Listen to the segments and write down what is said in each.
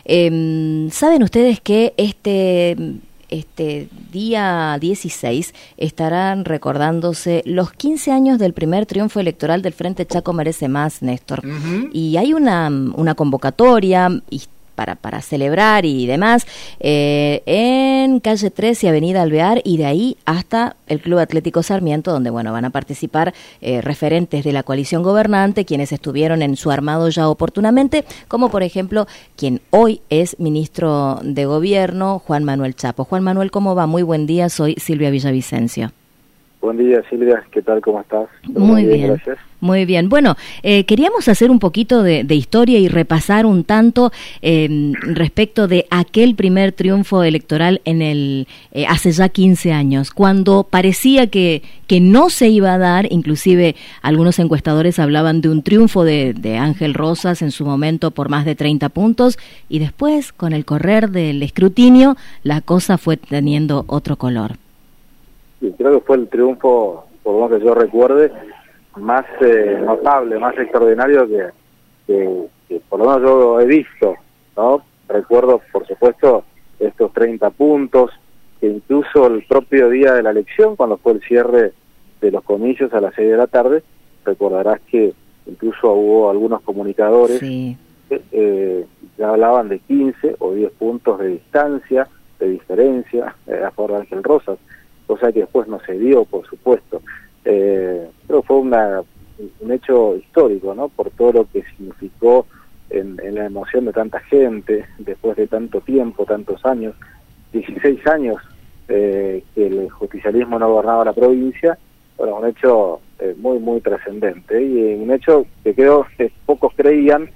Saben ustedes que este día 16 estarán recordándose los 15 años del primer triunfo electoral del Frente Chaco Merece Más, Néstor. Y hay una convocatoria para celebrar y demás en calle 3 y avenida Alvear, y de ahí hasta el Club Atlético Sarmiento, donde van a participar referentes de la coalición gobernante, quienes estuvieron en su armado ya oportunamente, como por ejemplo quien hoy es ministro de Gobierno, Juan Manuel Chapo. Juan Manuel, ¿cómo va? Muy buen día, soy Silvia Villavicencio. Buen día, Silvia, ¿qué tal? ¿Cómo estás? Muy bien, gracias. Muy bien. Bueno, queríamos hacer un poquito de historia y repasar un tanto respecto de aquel primer triunfo electoral en hace ya 15 años, cuando parecía que no se iba a dar. Inclusive algunos encuestadores hablaban de un triunfo de Ángel Rosas en su momento por más de 30 puntos, y después, con el correr del escrutinio, la cosa fue teniendo otro color. Sí, creo que fue el triunfo, por lo que yo recuerde, más notable, más extraordinario que por lo menos yo he visto, ¿no? Recuerdo, por supuesto, estos 30 puntos, que incluso el propio día de la elección, cuando fue el cierre de los comicios a las 6 de la tarde, recordarás que incluso hubo algunos comunicadores que ya hablaban de 15 o 10 puntos de distancia, de diferencia, a favor de Ángel Rosas, cosa que después no se dio, por supuesto. Pero fue un hecho histórico, ¿no? Por todo lo que significó en la emoción de tanta gente, después de tanto tiempo, tantos años, 16 años que el justicialismo no gobernaba la provincia. Bueno, un hecho muy, muy trascendente, y un hecho que creo que pocos creían,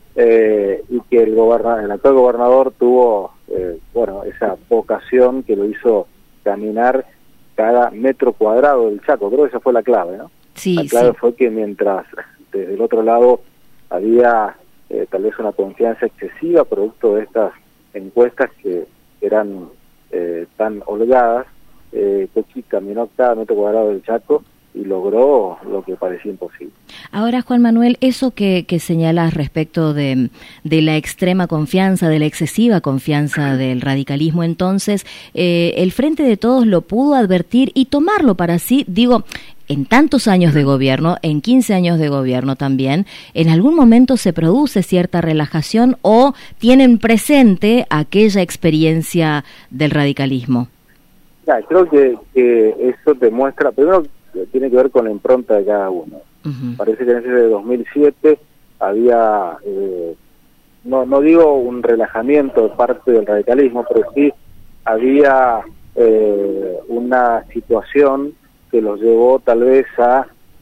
y que el actual gobernador tuvo, esa vocación que lo hizo caminar cada metro cuadrado del Chaco. Creo que esa fue la clave, ¿no? Sí, la clave fue que mientras desde el otro lado había tal vez una confianza excesiva producto de estas encuestas que eran tan holgadas, Coqui caminó cada metro cuadrado del Chaco y logró lo que parecía imposible. Ahora, Juan Manuel, eso que señalas respecto de la extrema confianza, de la excesiva confianza del radicalismo, entonces, el Frente de Todos lo pudo advertir y tomarlo para sí, digo, en tantos años de gobierno, en 15 años de gobierno también, ¿en algún momento se produce cierta relajación o tienen presente aquella experiencia del radicalismo? Creo que eso demuestra, primero, tiene que ver con la impronta de cada uno. Parece que en ese de 2007 había, no digo un relajamiento de parte del radicalismo, pero sí había una situación que los llevó tal vez a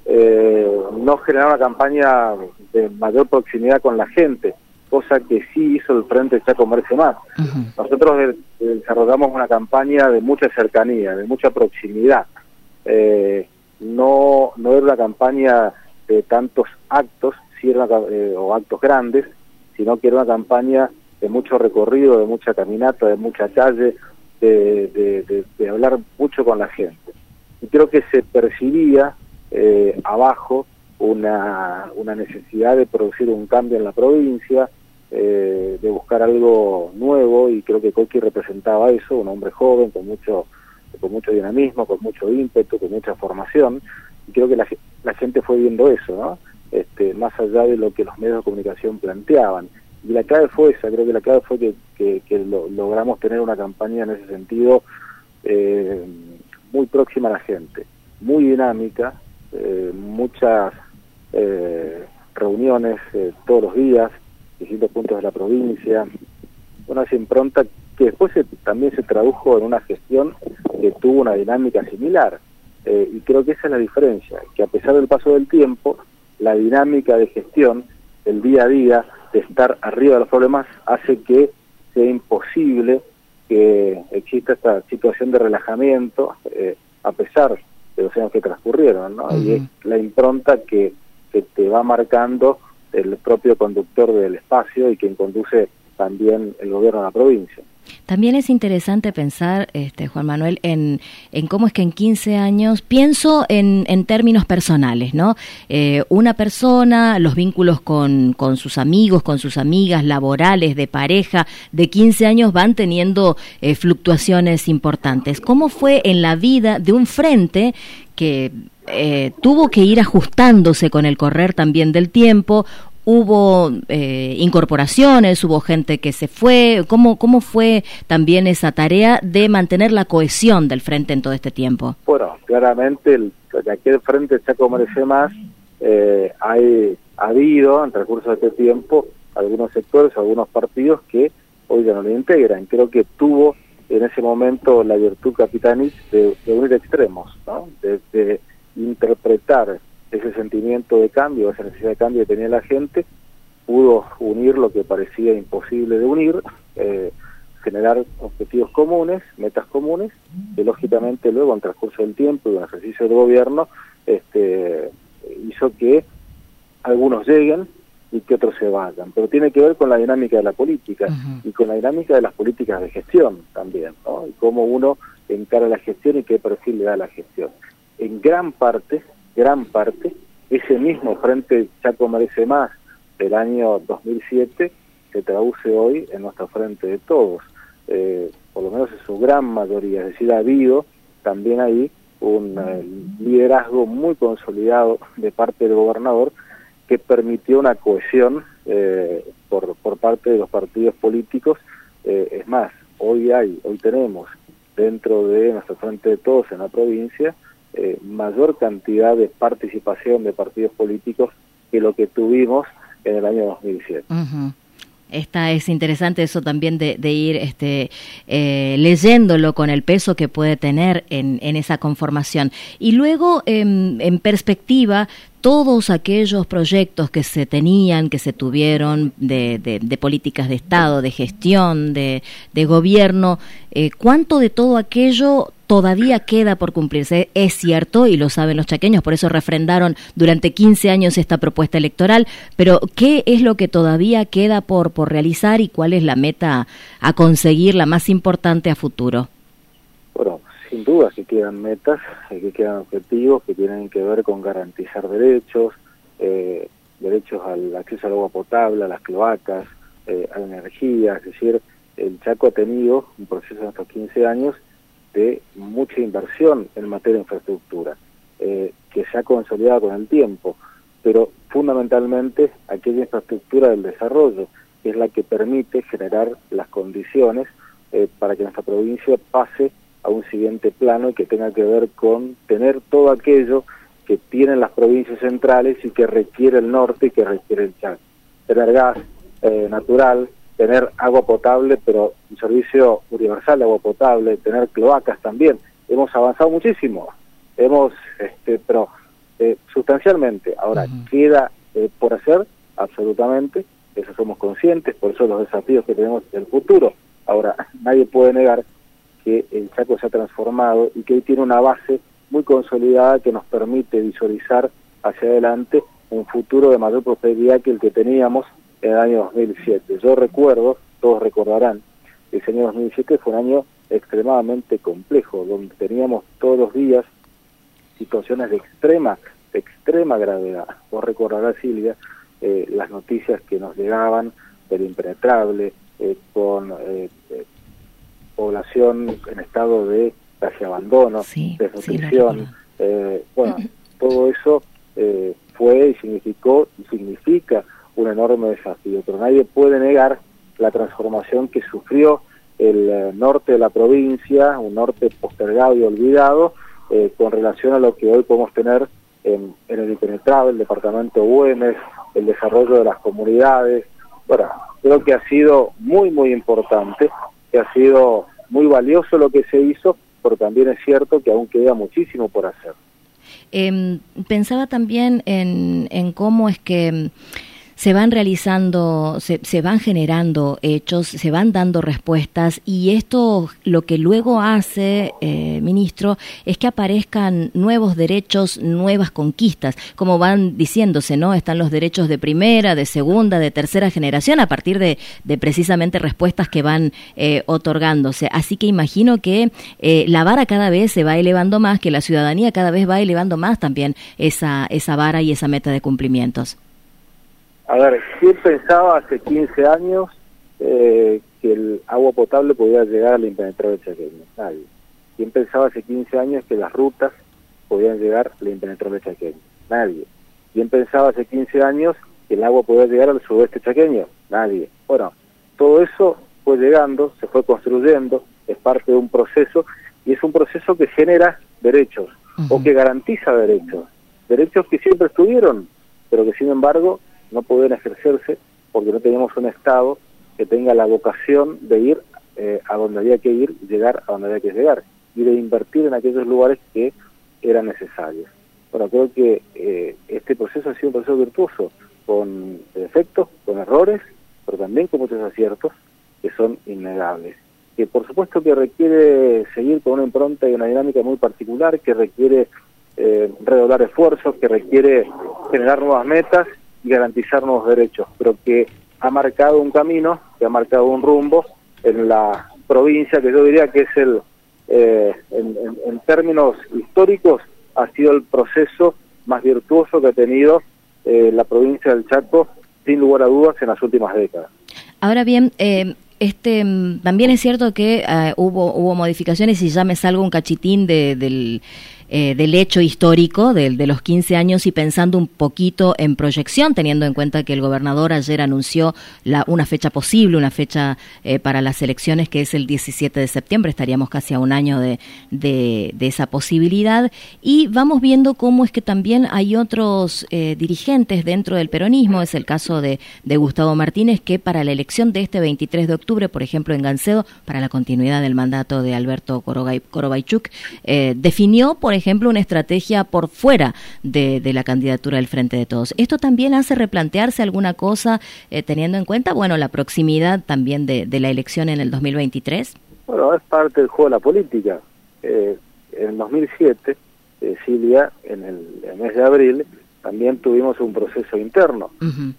no generar una campaña de mayor proximidad con la gente, cosa que sí hizo el Frente Chaco Merece Más. Nosotros desarrollamos una campaña de mucha cercanía, de mucha proximidad. No era una campaña de tantos actos, o actos grandes, sino que era una campaña de mucho recorrido, de mucha caminata, de mucha calle, de hablar mucho con la gente. Y creo que se percibía abajo una necesidad de producir un cambio en la provincia, de buscar algo nuevo, y creo que Coqui representaba eso, un hombre joven, con mucho dinamismo, con mucho ímpetu, con mucha formación, y creo que la gente fue viendo eso, ¿no? Más allá de lo que los medios de comunicación planteaban. Y la clave fue esa, creo que la clave fue que logramos tener una campaña en ese sentido muy próxima a la gente, muy dinámica, muchas reuniones todos los días, distintos puntos de la provincia, esa impronta que después también se tradujo en una gestión que tuvo una dinámica similar, y creo que esa es la diferencia, que a pesar del paso del tiempo, la dinámica de gestión, el día a día, de estar arriba de los problemas, hace que sea imposible que exista esta situación de relajamiento, a pesar de los años que transcurrieron, ¿no? Y es la impronta que te va marcando el propio conductor del espacio y quien conduce también el gobierno de la provincia. También es interesante pensar, Juan Manuel, en cómo es que en 15 años, pienso en términos personales, ¿no? Una persona, los vínculos con sus amigos, con sus amigas, laborales, de pareja, de 15 años van teniendo fluctuaciones importantes. ¿Cómo fue en la vida de un frente que tuvo que ir ajustándose con el correr también del tiempo? Hubo incorporaciones, hubo gente que se fue. ¿Cómo fue también esa tarea de mantener la cohesión del frente en todo este tiempo? Bueno, claramente de aquel frente Chaco Merece Más ha habido en el transcurso de este tiempo algunos sectores, algunos partidos que hoy ya no lo integran. Creo que tuvo en ese momento la virtud Capitanich de unir extremos, ¿no? De interpretar ese sentimiento de cambio, esa necesidad de cambio que tenía la gente, pudo unir lo que parecía imposible de unir, generar objetivos comunes, metas comunes, que lógicamente luego en el transcurso del tiempo y en el ejercicio del gobierno hizo que algunos lleguen y que otros se vayan. Pero tiene que ver con la dinámica de la política y con la dinámica de las políticas de gestión también, ¿no? Y cómo uno encara la gestión y qué perfil le da a la gestión. En gran parte, ese mismo Frente Chaco Merece Más del año 2007 se traduce hoy en nuestro Frente de Todos, por lo menos en su gran mayoría. Es decir, ha habido también ahí un liderazgo muy consolidado de parte del gobernador que permitió una cohesión por parte de los partidos políticos. Es más, hoy tenemos dentro de nuestro Frente de Todos en la provincia mayor cantidad de participación de partidos políticos que lo que tuvimos en el año 2007. Es interesante eso también de ir leyéndolo con el peso que puede tener en esa conformación. Y luego, en perspectiva, todos aquellos proyectos que se tenían, que se tuvieron de políticas de Estado, de gestión, de gobierno, ¿cuánto de todo aquello todavía queda por cumplirse? Es cierto, y lo saben los chaqueños, por eso refrendaron durante 15 años esta propuesta electoral, pero ¿qué es lo que todavía queda por realizar y cuál es la meta a conseguir, la más importante a futuro? Bueno, sin duda que quedan metas, que quedan objetivos que tienen que ver con garantizar derechos, derechos al acceso al agua potable, a las cloacas, a la energía. Es decir, el Chaco ha tenido un proceso en estos 15 años de mucha inversión en materia de infraestructura, que se ha consolidado con el tiempo, pero fundamentalmente aquella infraestructura del desarrollo, que es la que permite generar las condiciones para que nuestra provincia pase a un siguiente plano y que tenga que ver con tener todo aquello que tienen las provincias centrales y que requiere el norte y que requiere el Chaco. Tener gas natural, tener agua potable, pero un servicio universal de agua potable, tener cloacas también. Hemos avanzado muchísimo, pero sustancialmente. Ahora, queda por hacer, absolutamente, eso somos conscientes, por eso los desafíos que tenemos en el futuro. Ahora, nadie puede negar que el Chaco se ha transformado y que hoy tiene una base muy consolidada que nos permite visualizar hacia adelante un futuro de mayor prosperidad que el que teníamos en el año 2007. Yo recuerdo, todos recordarán, que ese año 2007 fue un año extremadamente complejo, donde teníamos todos los días situaciones de extrema gravedad. Vos recordarás, Silvia, las noticias que nos llegaban del impenetrable, con población en estado de casi abandono, desnutrición. Bueno, todo eso fue y significó y significa un enorme desafío, pero nadie puede negar la transformación que sufrió el norte de la provincia, un norte postergado y olvidado, con relación a lo que hoy podemos tener en el impenetrable, el departamento Güemes, el desarrollo de las comunidades. Bueno, creo que ha sido muy importante, que ha sido muy valioso lo que se hizo, pero también es cierto que aún queda muchísimo por hacer. Pensaba también en cómo es que se van realizando, se van generando hechos, se van dando respuestas, y esto lo que luego hace, ministro, es que aparezcan nuevos derechos, nuevas conquistas, como van diciéndose, ¿no? Están los derechos de primera, de segunda, de tercera generación, a partir de precisamente respuestas que van otorgándose. Así que imagino que la vara cada vez se va elevando más, que la ciudadanía cada vez va elevando más también esa vara y esa meta de cumplimientos. A ver, ¿quién pensaba hace 15 años que el agua potable podía llegar al impenetrable chaqueño? Nadie. ¿Quién pensaba hace 15 años que las rutas podían llegar al impenetrable chaqueño? Nadie. ¿Quién pensaba hace 15 años que el agua podía llegar al sudeste chaqueño? Nadie. Bueno, todo eso fue llegando, se fue construyendo, es parte de un proceso, y es un proceso que genera derechos, o que garantiza derechos que siempre estuvieron, pero que sin embargo no pueden ejercerse porque no teníamos un Estado que tenga la vocación de ir a donde había que ir, llegar a donde había que llegar, y de invertir en aquellos lugares que eran necesarios. Bueno, creo que este proceso ha sido un proceso virtuoso, con defectos, con errores, pero también con muchos aciertos que son innegables. Que por supuesto que requiere seguir con una impronta y una dinámica muy particular, que requiere redoblar esfuerzos, que requiere generar nuevas metas y garantizar nuevos derechos, pero que ha marcado un camino, que ha marcado un rumbo en la provincia, que yo diría que es en términos históricos, ha sido el proceso más virtuoso que ha tenido la provincia del Chaco, sin lugar a dudas, en las últimas décadas. Ahora bien, también es cierto que hubo modificaciones, y ya me salgo un cachitín del hecho histórico de los 15 años, y pensando un poquito en proyección, teniendo en cuenta que el gobernador ayer anunció una fecha posible, una fecha para las elecciones, que es el 17 de septiembre, estaríamos casi a un año de esa posibilidad, y vamos viendo cómo es que también hay otros dirigentes dentro del peronismo. Es el caso de Gustavo Martínez, que para la elección de este 23 de octubre, por ejemplo en Gancedo, para la continuidad del mandato de Alberto Corobaychuk, definió, por ejemplo, una estrategia por fuera de la candidatura del Frente de Todos. ¿Esto también hace replantearse alguna cosa, teniendo en cuenta, bueno, la proximidad también de la elección en el 2023? Bueno, es parte del juego de la política. En 2007, Silvia, en el mes de abril, también tuvimos un proceso interno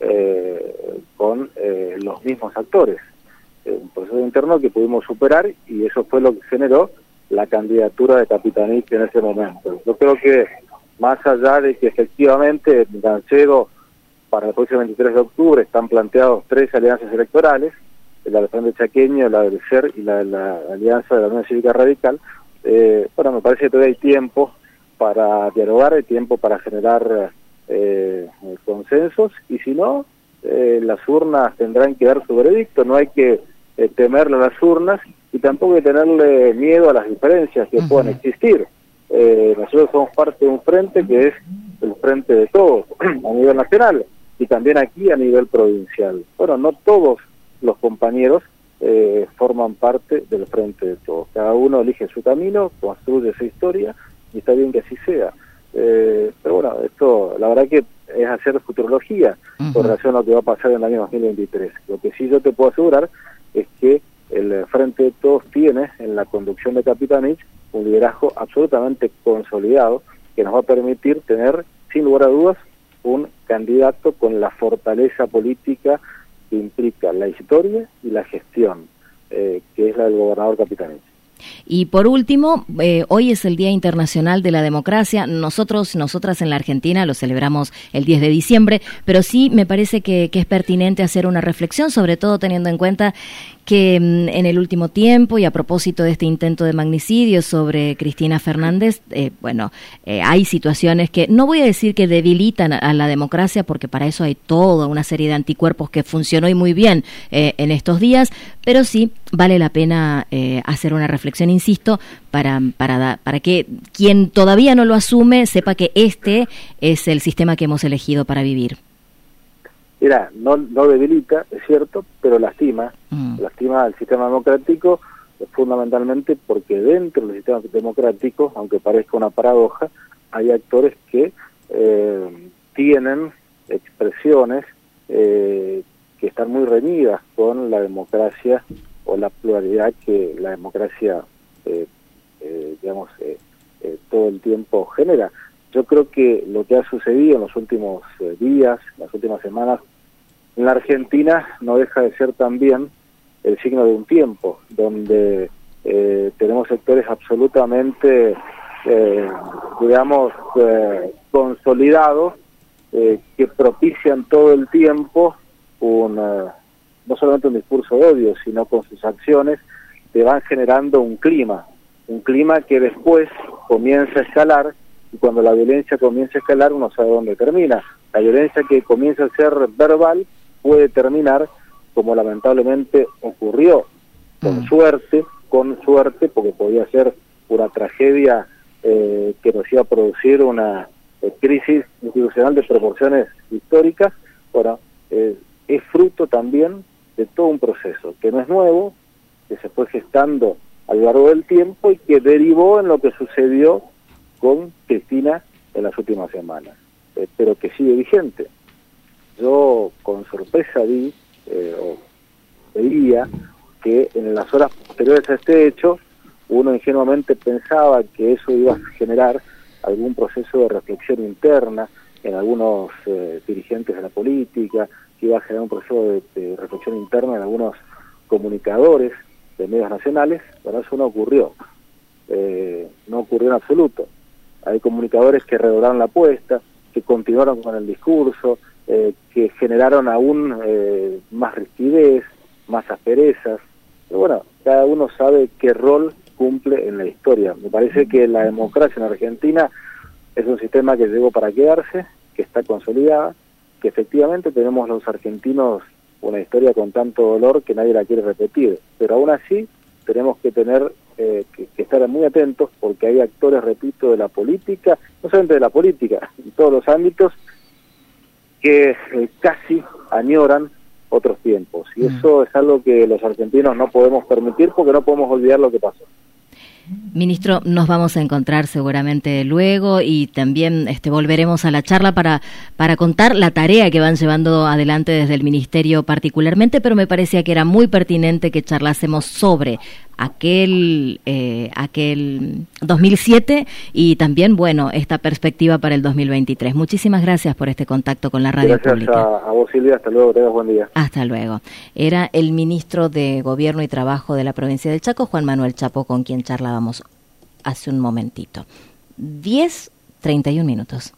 con los mismos actores. Un proceso interno que pudimos superar, y eso fue lo que generó la candidatura de Capitanich en ese momento. Yo creo que, más allá de que efectivamente en Gancedo para el próximo 23 de octubre están planteados 3 alianzas electorales, la del Frente Chaqueño, la del SER y la de la Alianza de la Unión Cívica Radical, bueno, me parece que todavía hay tiempo para dialogar, hay tiempo para generar consensos, y si no, las urnas tendrán que dar su veredicto. No hay que temerle a las urnas, y tampoco hay que tenerle miedo a las diferencias que puedan existir. Nosotros somos parte de un frente que es el Frente de Todos a nivel nacional, y también aquí a nivel provincial. Bueno, no todos los compañeros forman parte del Frente de Todos. Cada uno elige su camino, construye su historia, y está bien que así sea. Pero bueno, esto la verdad que es hacer futurología con relación a lo que va a pasar en el año 2023. Lo que sí yo te puedo asegurar es que el Frente de Todos tiene en la conducción de Capitanich un liderazgo absolutamente consolidado, que nos va a permitir tener, sin lugar a dudas, un candidato con la fortaleza política que implica la historia y la gestión, que es la del gobernador Capitanich. Y por último, hoy es el Día Internacional de la Democracia. Nosotras en la Argentina lo celebramos el 10 de diciembre, pero sí me parece que es pertinente hacer una reflexión, sobre todo teniendo en cuenta que en el último tiempo, y a propósito de este intento de magnicidio sobre Cristina Fernández, hay situaciones que no voy a decir que debilitan a la democracia, porque para eso hay toda una serie de anticuerpos que funcionó y muy bien en estos días, pero sí vale la pena hacer una reflexión, insisto, para que quien todavía no lo asume sepa que este es el sistema que hemos elegido para vivir. Mira, no debilita, es cierto, pero lastima al sistema democrático, fundamentalmente porque dentro del sistema democrático, aunque parezca una paradoja, hay actores que tienen expresiones que están muy reñidas con la democracia o la pluralidad que la democracia, todo el tiempo genera. Yo creo que lo que ha sucedido en los últimos días, las últimas semanas, en la Argentina no deja de ser también el signo de un tiempo, donde tenemos sectores absolutamente, consolidados, que propician todo el tiempo no solamente un discurso de odio, sino con sus acciones te van generando un clima que después comienza a escalar, y cuando la violencia comienza a escalar uno sabe dónde termina. La violencia que comienza a ser verbal puede terminar como lamentablemente ocurrió, con suerte, porque podía ser una tragedia que nos iba a producir una crisis institucional de proporciones históricas. Bueno, es fruto también de todo un proceso que no es nuevo, que se fue gestando a lo largo del tiempo y que derivó en lo que sucedió con Cristina en las últimas semanas, pero que sigue vigente. Yo con sorpresa veía que en las horas posteriores a este hecho uno ingenuamente pensaba que eso iba a generar algún proceso de reflexión interna en algunos dirigentes de la política, que iba a generar un proceso de reflexión interna en algunos comunicadores de medios nacionales. Bueno, eso no ocurrió en absoluto. Hay comunicadores que redoblaron la apuesta, que continuaron con el discurso, que generaron aún más rigidez, más asperezas. Pero bueno, cada uno sabe qué rol cumple en la historia. Me parece que la democracia en Argentina es un sistema que llegó para quedarse, que está consolidada, que efectivamente tenemos los argentinos una historia con tanto dolor que nadie la quiere repetir, pero aún así tenemos que tener que estar muy atentos, porque hay actores, repito, de la política, no solamente de la política, en todos los ámbitos, que casi añoran otros tiempos, y eso es algo que los argentinos no podemos permitir, porque no podemos olvidar lo que pasó. Ministro, nos vamos a encontrar seguramente luego y también volveremos a la charla para contar la tarea que van llevando adelante desde el Ministerio particularmente, pero me parecía que era muy pertinente que charlásemos sobre aquel 2007 y también, bueno, esta perspectiva para el 2023. Muchísimas gracias por este contacto con la radio pública. Gracias a vos, Silvia. Hasta luego, tengas buen día. Hasta luego. Era el ministro de Gobierno y Trabajo de la provincia del Chaco, Juan Manuel Chapo, con quien charlábamos hace un momentito. 10:31.